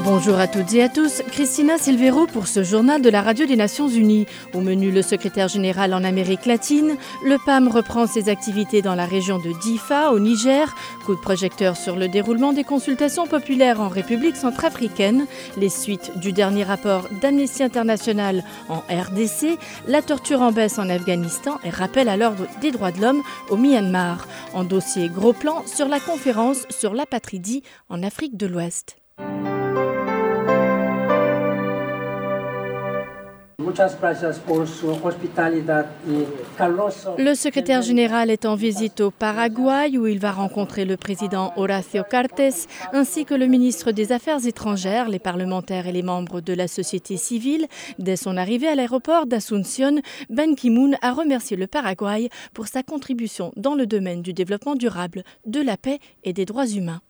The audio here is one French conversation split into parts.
Bonjour à toutes et à tous, Christina Silvero pour ce journal de la Radio des Nations Unies. Au menu, le secrétaire général en Amérique latine, le PAM reprend ses activités dans la région de Difa, au Niger, coup de projecteur sur le déroulement des consultations populaires en République centrafricaine, les suites du dernier rapport d'Amnesty International en RDC, la torture en baisse en Afghanistan et rappel à l'ordre des droits de l'homme au Myanmar. En dossier gros plan sur la conférence sur l'apatridie en Afrique de l'Ouest. Le secrétaire général est en visite au Paraguay où il va rencontrer le président Horacio Cartes ainsi que le ministre des Affaires étrangères, les parlementaires et les membres de la société civile. Dès son arrivée à l'aéroport d'Asunción, Ban Ki-moon a remercié le Paraguay pour sa contribution dans le domaine du développement durable, de la paix et des droits humains.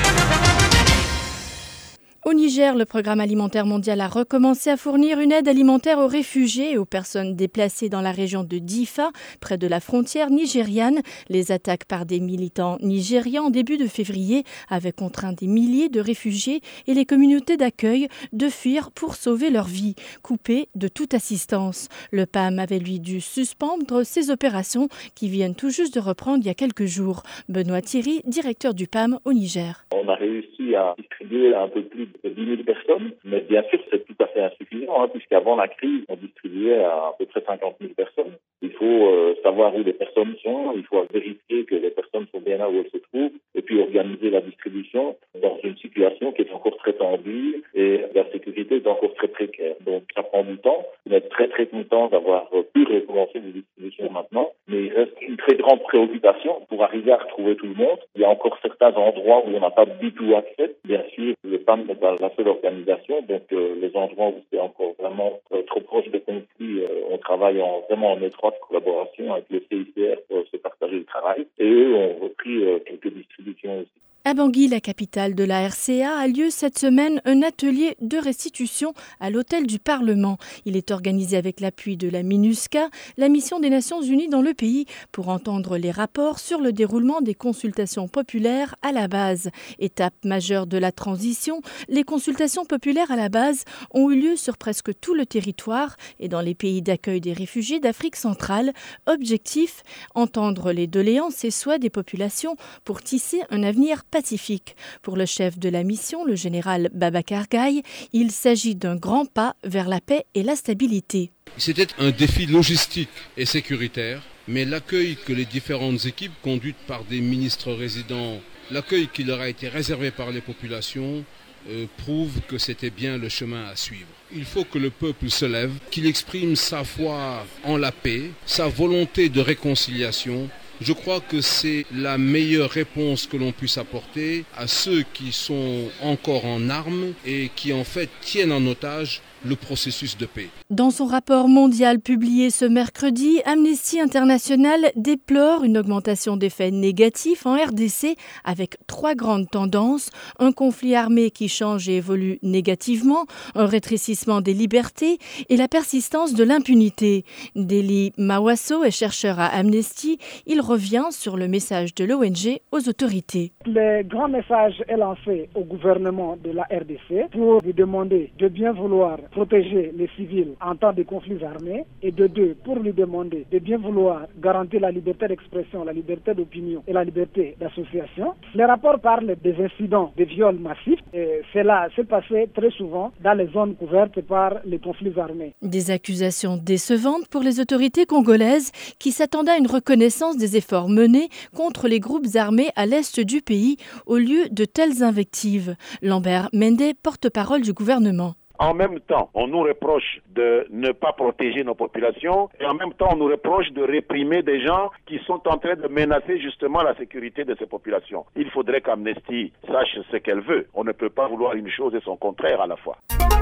Au Niger, le Programme alimentaire mondial a recommencé à fournir une aide alimentaire aux réfugiés et aux personnes déplacées dans la région de Difa, près de la frontière nigériane. Les attaques par des militants nigérians en début de février avaient contraint des milliers de réfugiés et les communautés d'accueil de fuir pour sauver leur vie, coupées de toute assistance. Le PAM avait lui dû suspendre ses opérations qui viennent tout juste de reprendre il y a quelques jours. Benoît Thierry, directeur du PAM au Niger. On a réussi à distribuer un peu plus de 10 000 personnes, mais bien sûr c'est tout à fait insuffisant, puisqu'avant la crise, on distribuait à peu près 50 000 personnes. Il faut savoir où les personnes sont, il faut vérifier que les personnes sont bien là où elles se trouvent, et puis organiser la distribution dans une situation qui est encore très tendue et la sécurité est encore très précaire. Donc ça prend du temps. On est très très content d'avoir pu recommencer les distributions maintenant, mais il reste une très grande préoccupation pour arriver à retrouver tout le monde. Il y a encore certains endroits où on n'a pas du tout accès. Bien sûr, le PAM n'est pas la seule organisation, donc les endroits où c'est encore vraiment trop proche de conflits, on travaille vraiment en étroite collaboration avec le CICR pour se partager le travail. Et eux ont repris quelques distributions aussi. À Bangui, la capitale de la RCA, a lieu cette semaine un atelier de restitution à l'hôtel du Parlement. Il est organisé avec l'appui de la MINUSCA, la mission des Nations Unies dans le pays, pour entendre les rapports sur le déroulement des consultations populaires à la base. Étape majeure de la transition, les consultations populaires à la base ont eu lieu sur presque tout le territoire et dans les pays d'accueil des réfugiés d'Afrique centrale. Objectif, entendre les doléances et souhaits des populations pour tisser un avenir pacifique. Pour le chef de la mission, le général Babacar Gaye, il s'agit d'un grand pas vers la paix et la stabilité. C'était un défi logistique et sécuritaire, mais l'accueil que les différentes équipes conduites par des ministres résidents, l'accueil qui leur a été réservé par les populations, prouve que c'était bien le chemin à suivre. Il faut que le peuple se lève, qu'il exprime sa foi en la paix, sa volonté de réconciliation. Je crois que c'est la meilleure réponse que l'on puisse apporter à ceux qui sont encore en armes et qui en fait tiennent en otage le processus de paix. Dans son rapport mondial publié ce mercredi, Amnesty International déplore une augmentation des faits négatifs en RDC avec 3 grandes tendances. Un conflit armé qui change et évolue négativement, un rétrécissement des libertés et la persistance de l'impunité. Deli Mawasso est chercheur à Amnesty. Il revient sur le message de l'ONG aux autorités. Le grand message est lancé au gouvernement de la RDC pour lui demander de bien vouloir protéger les civils en temps de conflits armés et de deux, pour lui demander de bien vouloir garantir la liberté d'expression, la liberté d'opinion et la liberté d'association. Les rapports parlent des incidents de viols massifs et cela s'est passé très souvent dans les zones couvertes par les conflits armés. Des accusations décevantes pour les autorités congolaises qui s'attendaient à une reconnaissance des efforts menés contre les groupes armés à l'est du pays au lieu de telles invectives. Lambert Mende, porte-parole du gouvernement. En même temps, on nous reproche de ne pas protéger nos populations et en même temps, on nous reproche de réprimer des gens qui sont en train de menacer justement la sécurité de ces populations. Il faudrait qu'Amnesty sache ce qu'elle veut. On ne peut pas vouloir une chose et son contraire à la fois.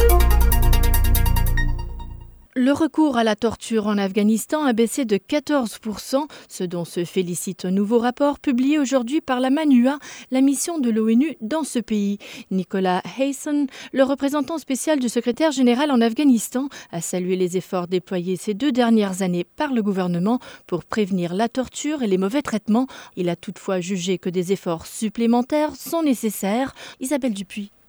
Le recours à la torture en Afghanistan a baissé de 14%, ce dont se félicite un nouveau rapport publié aujourd'hui par la MANUA, la mission de l'ONU dans ce pays. Nicolas Hayson, le représentant spécial du secrétaire général en Afghanistan, a salué les efforts déployés ces 2 dernières années par le gouvernement pour prévenir la torture et les mauvais traitements. Il a toutefois jugé que des efforts supplémentaires sont nécessaires. Isabelle Dupuis.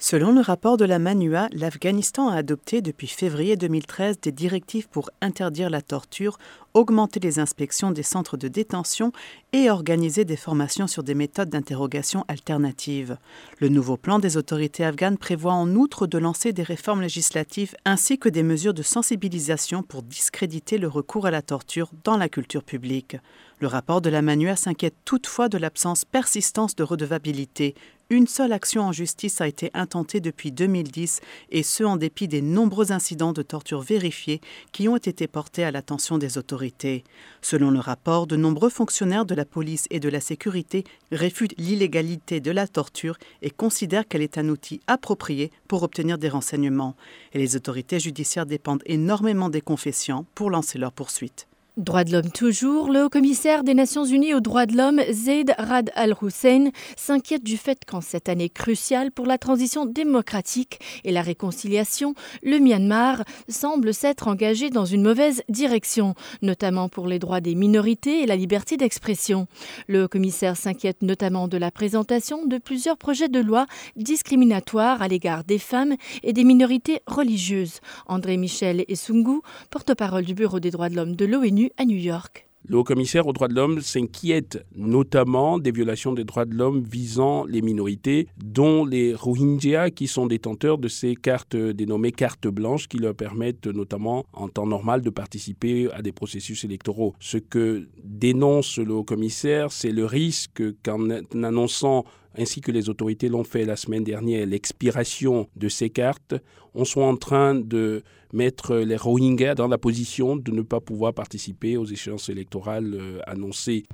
Selon le rapport de la MANUA, l'Afghanistan a adopté depuis février 2013 des directives pour interdire la torture, augmenter les inspections des centres de détention et organiser des formations sur des méthodes d'interrogation alternatives. Le nouveau plan des autorités afghanes prévoit en outre de lancer des réformes législatives ainsi que des mesures de sensibilisation pour discréditer le recours à la torture dans la culture publique. Le rapport de la MANUA s'inquiète toutefois de l'absence persistante de redevabilité. Une seule action en justice a été intentée depuis 2010 et ce en dépit des nombreux incidents de torture vérifiés qui ont été portés à l'attention des autorités. Selon le rapport, de nombreux fonctionnaires de la police et de la sécurité réfutent l'illégalité de la torture et considèrent qu'elle est un outil approprié pour obtenir des renseignements. Et les autorités judiciaires dépendent énormément des confessions pour lancer leurs poursuites. Droits de l'homme toujours, le haut-commissaire des Nations Unies aux droits de l'homme, Zeid Ra'ad al-Hussein, s'inquiète du fait qu'en cette année cruciale pour la transition démocratique et la réconciliation, le Myanmar semble s'être engagé dans une mauvaise direction, notamment pour les droits des minorités et la liberté d'expression. Le haut-commissaire s'inquiète notamment de la présentation de plusieurs projets de loi discriminatoires à l'égard des femmes et des minorités religieuses. André Michel Essungu, porte-parole du Bureau des droits de l'homme de l'ONU, à New York. Le haut-commissaire aux droits de l'homme s'inquiète notamment des violations des droits de l'homme visant les minorités, dont les Rohingyas qui sont détenteurs de ces cartes dénommées cartes blanches qui leur permettent notamment en temps normal de participer à des processus électoraux. Ce que dénonce le haut-commissaire, c'est le risque qu'en annonçant ainsi que les autorités l'ont fait la semaine dernière, l'expiration de ces cartes, on soit en train de mettre les Rohingyas dans la position de ne pas pouvoir participer aux échéances électorales annoncées.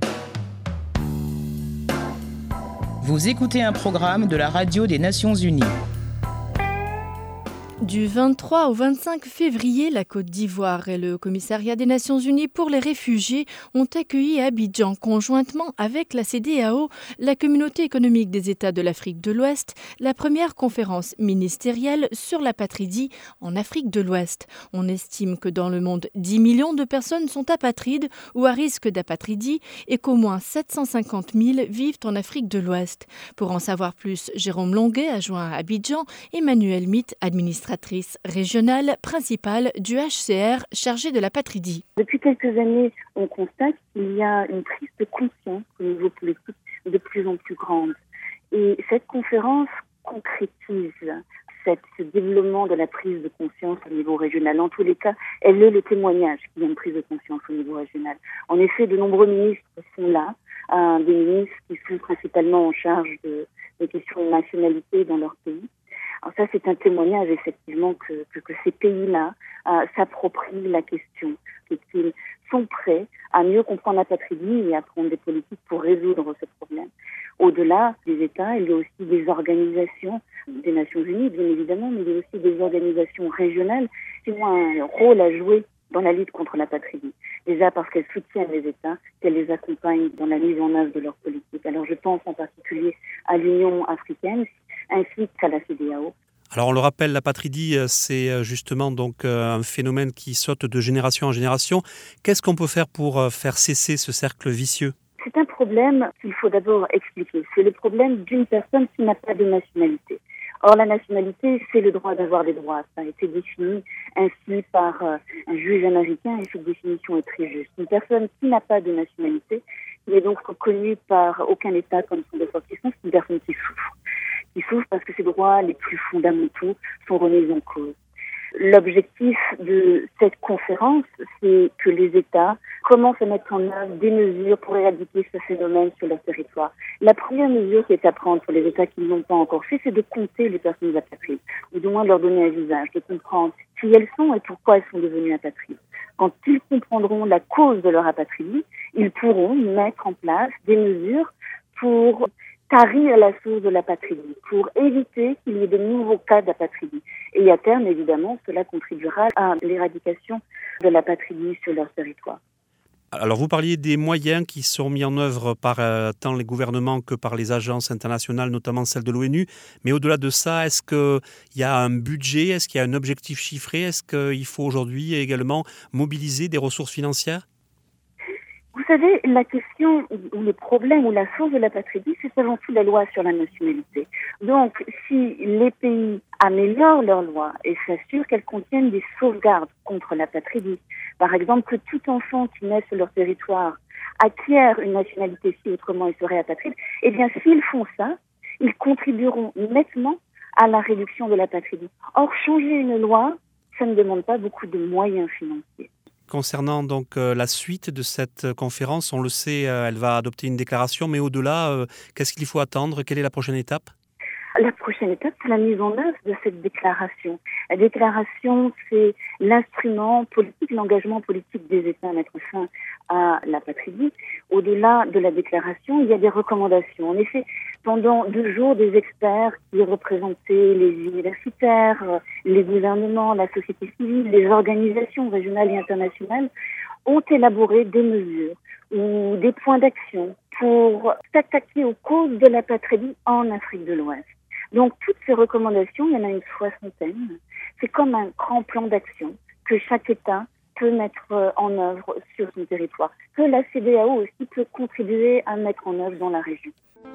Vous écoutez un programme de la radio des Nations Unies. Du 23 au 25 février, la Côte d'Ivoire et le Commissariat des Nations Unies pour les réfugiés ont accueilli à Abidjan, conjointement avec la CEDEAO, la Communauté économique des États de l'Afrique de l'Ouest, la première conférence ministérielle sur l'apatridie en Afrique de l'Ouest. On estime que dans le monde, 10 millions de personnes sont apatrides ou à risque d'apatridie et qu'au moins 750 000 vivent en Afrique de l'Ouest. Pour en savoir plus, Jérôme Longuet a joint à Abidjan Emmanuel Mitt, administratrice régionale principale du HCR chargée de l'apatridie. Depuis quelques années, on constate qu'il y a une prise de conscience au niveau politique de plus en plus grande. Et cette conférence concrétise ce développement de la prise de conscience au niveau régional. En tous les cas, elle est le témoignage qu'il y a une prise de conscience au niveau régional. En effet, de nombreux ministres sont là, des ministres qui sont principalement en charge des questions de nationalité dans leur pays. Alors ça, c'est un témoignage effectivement que ces pays-là s'approprient la question, qu'ils sont prêts à mieux comprendre l'apatridie et à prendre des politiques pour résoudre ce problème. Au-delà des États, il y a aussi des organisations des Nations Unies, bien évidemment, mais il y a aussi des organisations régionales qui ont un rôle à jouer dans la lutte contre l'apatridie. Déjà parce qu'elles soutiennent les États, qu'elles les accompagnent dans la mise en œuvre de leur politique. Alors je pense en particulier à l'Union africaine, ainsi qu'à la CEDEAO. Alors on le rappelle, l'apatridie, c'est justement donc un phénomène qui saute de génération en génération. Qu'est-ce qu'on peut faire pour faire cesser ce cercle vicieux ? C'est un problème qu'il faut d'abord expliquer. C'est le problème d'une personne qui n'a pas de nationalité. Or, la nationalité, c'est le droit d'avoir des droits. Ça a été défini ainsi par un juge américain et cette définition est très juste. Une personne qui n'a pas de nationalité, qui n'est donc reconnue par aucun État comme son ressortissant, c'est une personne qui souffre. Qui souffre parce que ses droits les plus fondamentaux sont remis en cause. L'objectif de cette conférence, c'est que les États commencent à mettre en œuvre des mesures pour éradiquer ce phénomène sur leur territoire. La première mesure qui est à prendre pour les États qui ne l'ont pas encore fait, c'est de compter les personnes apatrides, ou du moins de leur donner un visage, de comprendre qui elles sont et pourquoi elles sont devenues apatrides. Quand ils comprendront la cause de leur apatridie, ils pourront mettre en place des mesures pour tarir la source de l'apatridie, pour éviter qu'il y ait de nouveaux cas d'apatridie. Et à terme, évidemment, cela contribuera à l'éradication de l'apatridie sur leur territoire. Alors vous parliez des moyens qui sont mis en œuvre par tant les gouvernements que par les agences internationales, notamment celle de l'ONU. Mais au-delà de ça, est-ce qu'il y a un budget, est-ce qu'il y a un objectif chiffré, est-ce qu'il faut aujourd'hui également mobiliser des ressources financières ? Vous savez, la question ou le problème ou la source de l'apatridie, c'est avant tout la loi sur la nationalité. Donc, si les pays améliorent leurs lois et s'assurent qu'elles contiennent des sauvegardes contre l'apatridie, par exemple que tout enfant qui naît sur leur territoire acquiert une nationalité si autrement il serait apatride, eh bien s'ils font ça, ils contribueront nettement à la réduction de l'apatridie. Or, changer une loi, ça ne demande pas beaucoup de moyens financiers. Concernant donc la suite de cette conférence, on le sait, elle va adopter une déclaration, mais au-delà, qu'est-ce qu'il faut attendre? Quelle est la prochaine étape? La prochaine étape, c'est la mise en œuvre de cette déclaration. La déclaration, c'est l'instrument politique, l'engagement politique des États à mettre fin à l'apatridie. Au-delà de la déclaration, il y a des recommandations. En effet, pendant 2 jours, des experts qui représentaient les universitaires, les gouvernements, la société civile, les organisations régionales et internationales ont élaboré des mesures ou des points d'action pour s'attaquer aux causes de l'apatridie en Afrique de l'Ouest. Donc, toutes ces recommandations, il y en a une 60aine. C'est comme un grand plan d'action que chaque État peut mettre en œuvre sur son territoire, que la CEDEAO aussi peut contribuer à mettre en œuvre dans la région.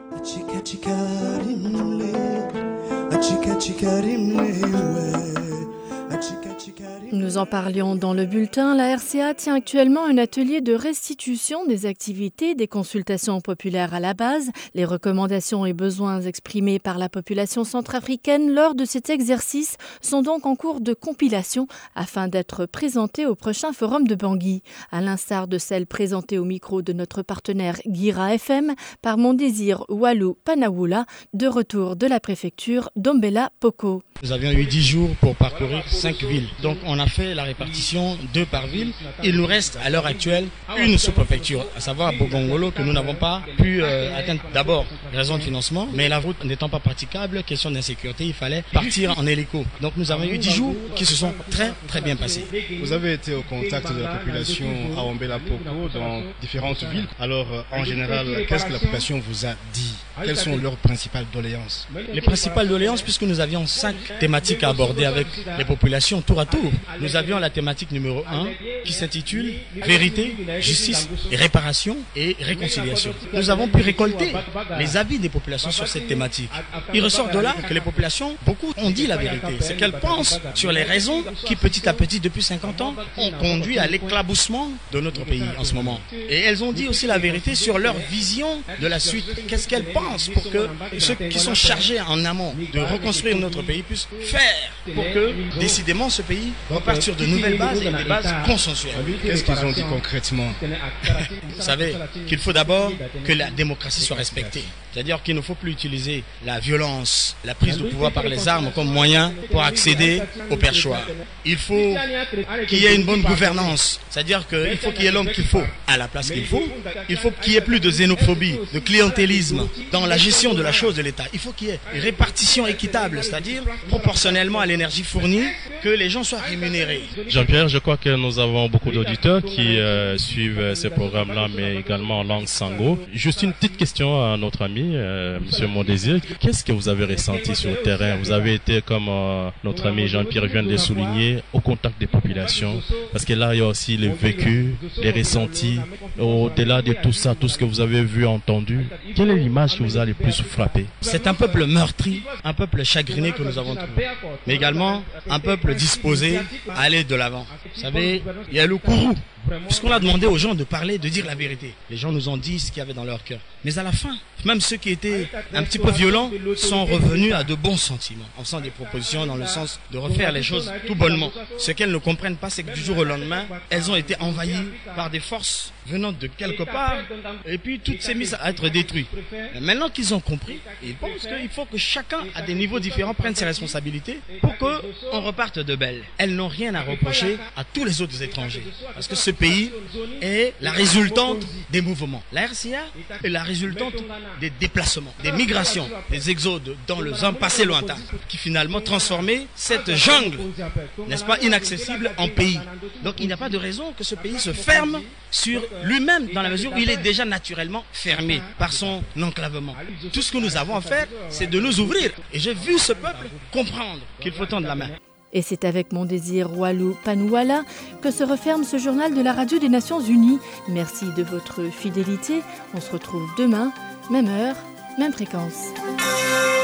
Nous en parlions dans le bulletin. La RCA tient actuellement un atelier de restitution des activités des consultations populaires à la base. Les recommandations et besoins exprimés par la population centrafricaine lors de cet exercice sont donc en cours de compilation afin d'être présentés au prochain forum de Bangui. À l'instar de celles présentées au micro de notre partenaire Guira FM par Mon Désir Walou Panawoula, de retour de la préfecture d'Ombela Poko. Nous avions eu 10 jours pour parcourir 5 villes. Donc on a fait la répartition 2 par ville. Il nous reste à l'heure actuelle une sous-préfecture, à savoir Bogongolo, que nous n'avons pas pu atteindre. D'abord, raison de financement, mais la route n'étant pas praticable, question d'insécurité, il fallait partir en hélico. Donc nous avons eu 10 jours qui se sont très très bien passés. Vous avez été au contact de la population à Ombela Poko dans différentes villes. Alors en général, qu'est-ce que la population vous a dit? Quelles sont leurs principales doléances? Les principales doléances, puisque nous avions 5 thématiques à aborder avec les populations tour à tour. Nous avions la thématique numéro 1 qui s'intitule Vérité, justice, réparation et réconciliation. Nous avons pu récolter les avis des populations sur cette thématique. Il ressort de là que les populations, beaucoup ont dit la vérité. C'est qu'elles pensent sur les raisons qui petit à petit, depuis 50 ans, ont conduit à l'éclaboussement de notre pays en ce moment. Et elles ont dit aussi la vérité sur leur vision de la suite. Qu'est-ce qu'elles pensent pour que ceux qui sont chargés en amont de reconstruire notre pays puissent faire pour que, décidément, ce pays reparte sur de nouvelles bases et des bases consensuelles. Qu'est-ce qu'ils ont dit concrètement? Vous savez qu'il faut d'abord que la démocratie soit respectée. C'est-à-dire qu'il ne faut plus utiliser la violence, la prise de pouvoir par les armes comme moyen pour accéder au perchoir. Il faut qu'il y ait une bonne gouvernance. C'est-à-dire qu'il faut qu'il y ait l'homme qu'il faut à la place qu'il faut. Il faut qu'il y ait plus de xénophobie, de clientélisme dans la gestion de la chose de l'État. Il faut qu'il y ait une répartition équitable, c'est-à-dire proportionnellement à l'énergie fournie, que les gens soient rémunérés. Jean-Pierre, je crois que nous avons beaucoup d'auditeurs qui suivent ces programmes-là, mais également en langue sango. Juste une petite question à notre ami, Monsieur Mondésir. Qu'est-ce que vous avez ressenti sur le terrain? Vous avez été, comme notre ami Jean-Pierre vient de le souligner, au contact des populations. Parce que là, il y a aussi les vécus, les ressentis. Au-delà de tout ça, tout ce que vous avez vu, entendu, quelle est l'image qui vous a le plus frappé? C'est un peuple meurtri, un peuple chagriné que nous avons trouvé. Mais également un peuple disposé à aller de l'avant. Vous savez, il y a le courroux. Puisqu'on a demandé aux gens de parler, de dire la vérité. Les gens nous ont dit ce qu'il y avait dans leur cœur. Mais à la fin, même ceux qui étaient un petit peu violents sont revenus à de bons sentiments, en faisant des propositions dans le sens de refaire les choses tout bonnement. Ce qu'elles ne comprennent pas, c'est que du jour au lendemain, elles ont été envahies par des forces venant de quelque part, et puis tout s'est mis à être détruit. Mais maintenant qu'ils ont compris, ils pensent qu'il faut que chacun, à des niveaux différents, prenne ses responsabilités pour qu'on reparte de belle. Elles n'ont rien à reprocher à tous les autres étrangers. Parce que ce pays est la résultante des mouvements. La RCA est la résultante des déplacements, des migrations, des exodes dans le passé lointain, qui finalement transformaient cette jungle, n'est-ce pas, inaccessible en pays. Donc il n'y a pas de raison que ce pays se ferme sur lui-même, dans la mesure où il est déjà naturellement fermé par son enclavement. Tout ce que nous avons à faire, c'est de nous ouvrir. Et j'ai vu ce peuple comprendre qu'il faut tendre la main. Et c'est avec mon désir Walou Panouala que se referme ce journal de la Radio des Nations Unies. Merci de votre fidélité. On se retrouve demain, même heure, même fréquence.